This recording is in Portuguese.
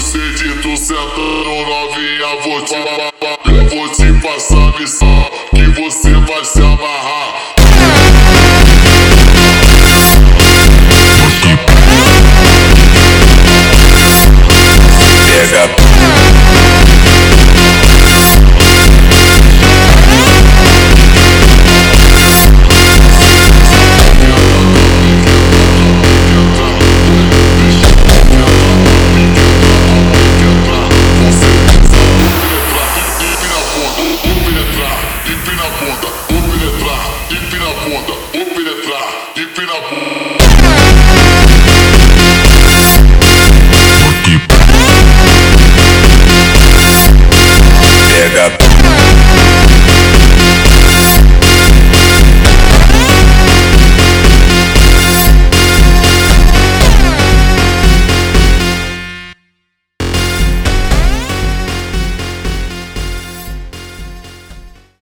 gostei de tu sentando novinha, vou te passar a missão que você vai se amarrar.